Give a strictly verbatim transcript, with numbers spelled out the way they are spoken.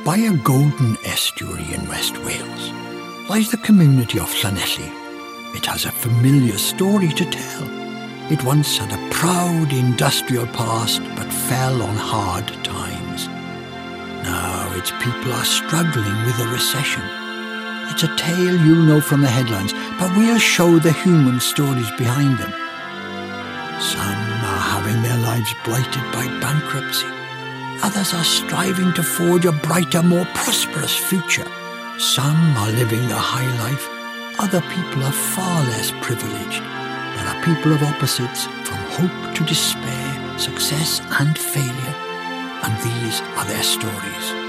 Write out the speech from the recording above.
By a golden estuary in West Wales lies the community of Llanelli. It has a familiar story to tell. It once had a proud industrial past but fell on hard times. Now its people are struggling with a recession. It's a tale you'll know from the headlines, but we'll show the human stories behind them. Some are having their lives blighted by bankruptcy. Others are striving to forge a brighter, more prosperous future. Some are living the high life. Other people are far less privileged. There are people of opposites, from hope to despair, success and failure. And these are their stories.